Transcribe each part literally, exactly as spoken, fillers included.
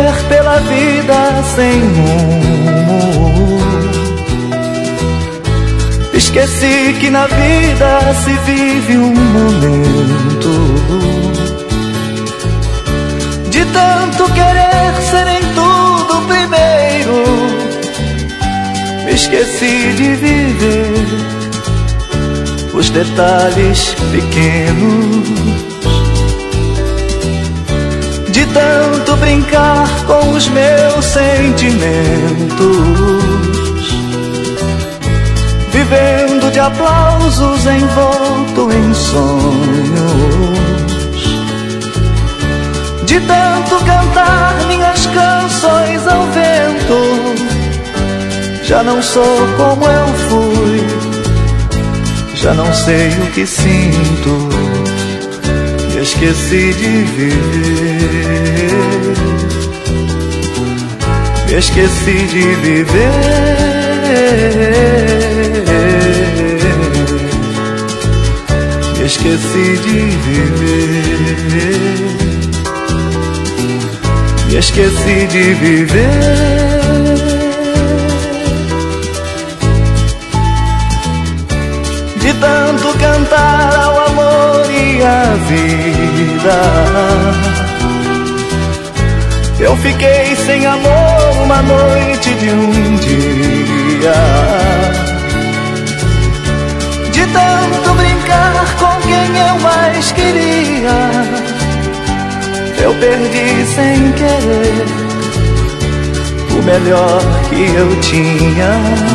correr pela vida sem rumo. Esqueci que na vida se vive um momento. De tanto querer ser em tudo primeiro, me esqueci de viver os detalhes pequenos. De tanto brincar com os meus sentimentos, vivendo de aplausos envolto em sonhos. De tanto cantar minhas canções ao vento, já não sou como eu fui, já não sei o que sinto. Me esqueci de viver, me esqueci de viver, me esqueci de viver, me esqueci de viver. De tanto cantar ao amor e à vida, eu fiquei sem amor uma noite de um dia. De tanto brincar com quem eu mais queria, eu perdi sem querer o melhor que eu tinha.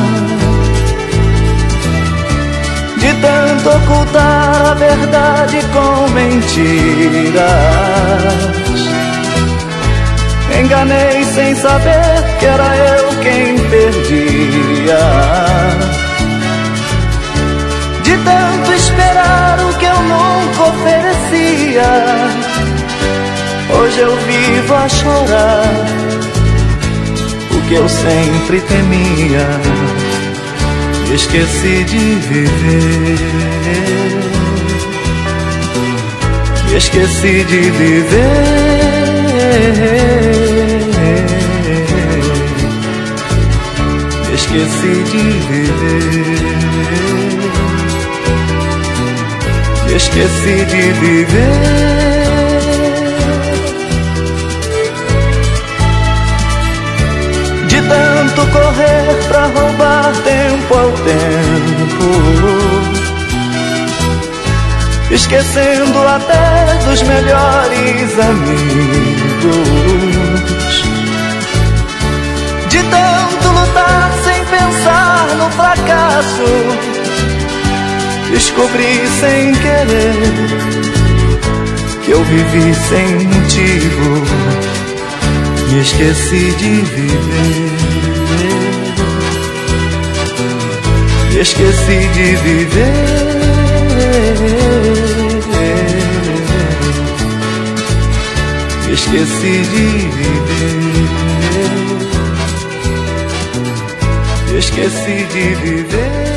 De tanto ocultar a verdade com mentiras, enganei sem saber que era eu quem perdia. De tanto esperar o que eu nunca oferecia, hoje eu vivo a chorar o que eu sempre temia. Me esqueci de viver, me esqueci de viver, me esqueci de viver, me esqueci de viver. De tanto correr pra roubar tempo ao tempo, esquecendo até dos melhores amigos. De tanto lutar sem pensar no fracasso, descobri sem querer que eu vivi sem motivo. Me esqueci de viver, me esqueci de viver, me esqueci de viver, me esqueci de viver.